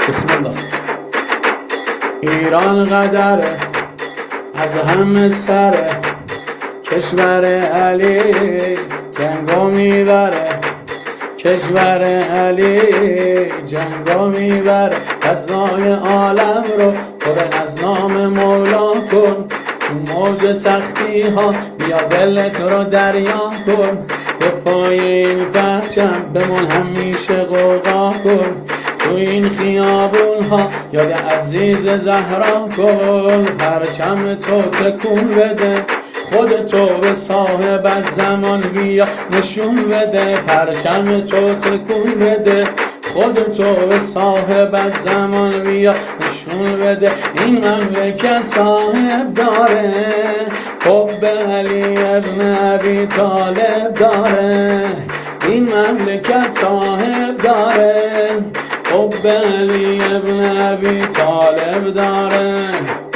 بسم الله. ایران قدره از همه سره، کشور علی جنگو میبره، کشور علی جنگو میبره. فضای عالم رو پر از نام مولا کن، تو موج سختی ها بیا دلت رو دریا کن. به پای این پرچم بمون همیشه غوغا کن، تو این خیابون ها یاد عزیز زهرا کن. پرچم تو تکون بده، خودتو به صاحب از زمان بیا نشون بده. پرچم تو تکون بده، خودتو به صاحب از زمان بیا نشون بده. این مملکت صاحب داره، حب علی ابن ابی طالب داره. این مملکت صاحب داره، حب علی ابن ابی طالب داره.